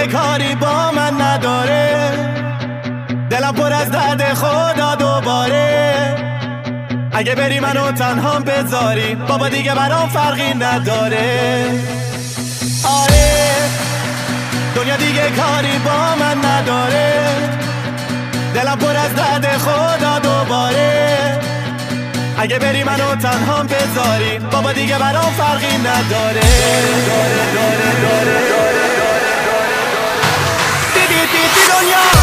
کاری با من نداره، دلم پر از درد خدا دوباره. اگه بری منو تنها بذاری بابا دیگه برام فرقی نداره. آره دنیا دیگه کاری با من نداره، دلم پر از درد خدا دوباره. اگه بری منو تنها بذاری بابا دیگه برام فرقی نداره. دیدی دنیا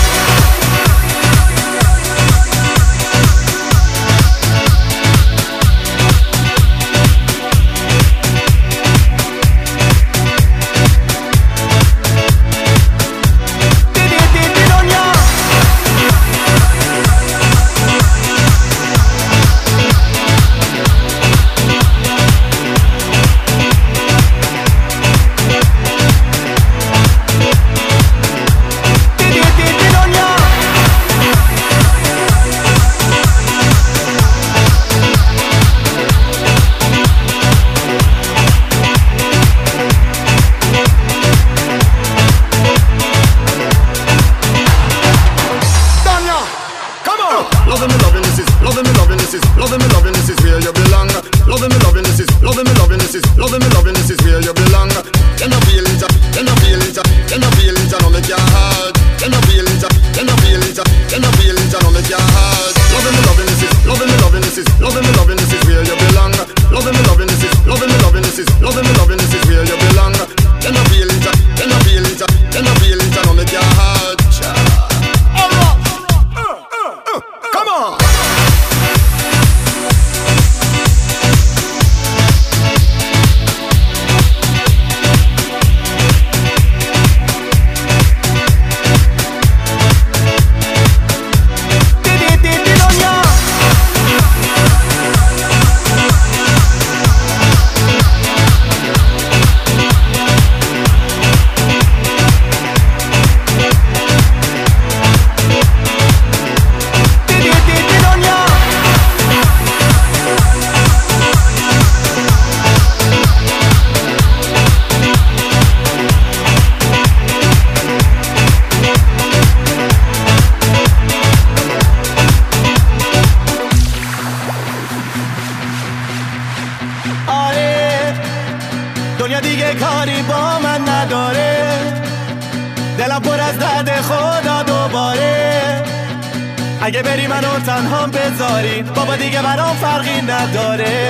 دیگه کاری با من نداره، دلم پر از درد خدا دوباره. اگه بری منو تنها بذاری بابا دیگه برام فرقی نداره.